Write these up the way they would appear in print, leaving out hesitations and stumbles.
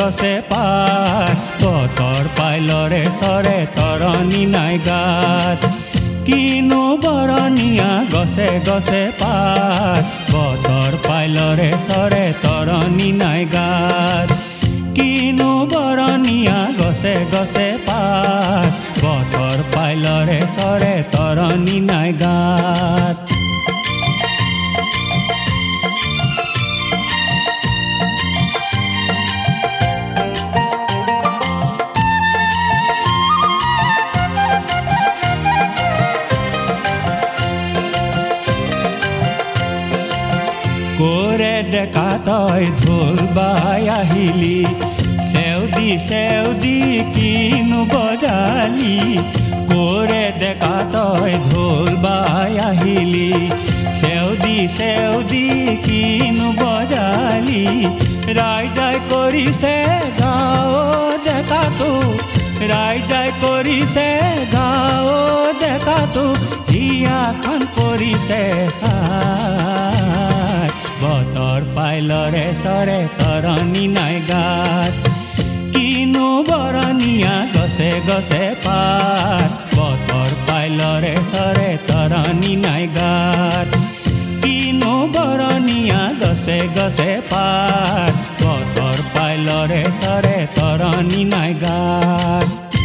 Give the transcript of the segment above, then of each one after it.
গছে পাত বতৰ পাইলৰে চৰে তৰণি নাই গাত কিনো বৰণীয়া গছে গছে পাত বতৰ পাইলৰে চৰে তৰণি নাই গাত কিনো বৰণীয়া গছে গছে পাত বতৰ পাইলৰে চৰে তৰণি নাই গাত কোৰে ডেকা তই ঢোল বাই আহিলি সেউদি কিনো বজালি কোৰে ডেকা তই ঢোল বাই আহিলি সেউদি কিনো বজালি ৰাইজাই কৰিছে গাঁও ডেকাটো ৰাইজাই কৰিছে গাঁও ডেকাটো হিয়াখন পৰিছে বতৰ পাইলৰে চৰে তৰণি নাই গাত কিনো বৰণীয়া গছে গছে পাত বতৰ পাইলৰে চৰে তৰণি নাই গাত কিনো বৰণীয়া গছে গছে পাত বতৰ পাইলৰে চৰে তৰণি নাই গাত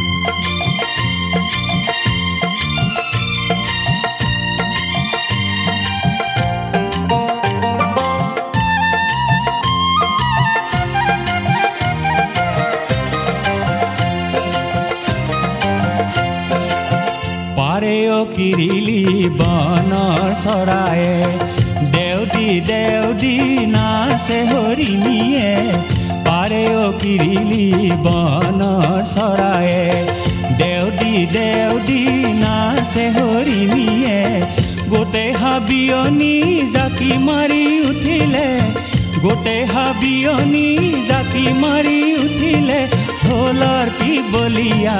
পাৰেও কিৰিলি বনৰ চৰায়ে দেউদি নাচে হৰিণীয়ে পাৰেও কিৰিলি বনৰ চৰায়ে দেউদি নাচে হৰিণীয়ে গোটেই হাবিয়নী জাকি মাৰি উঠিলে গোটেই হাবিয়নী জাকি মাৰি উঠিলে ঢোলৰ কি বলিয়া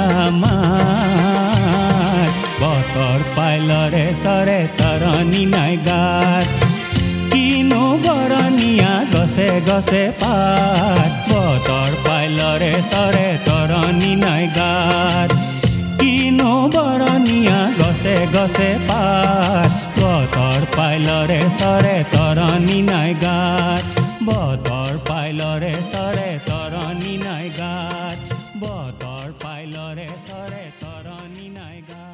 মাত বতৰ পাইলৰে চৰে তৰণি নাই গাত কিনো বৰণীয়া গছে গছে পাত বতৰ পাইলৰে চৰে তৰণি নাই গাত কিনো বৰণীয়া গছে গছে পাত বতৰ পাইলৰে চৰে তৰণি নাই গাত বতৰ পাইলৰে চৰে তৰণি নাই গাত বতৰ পাইলৰে চৰে তৰণি নাই গাত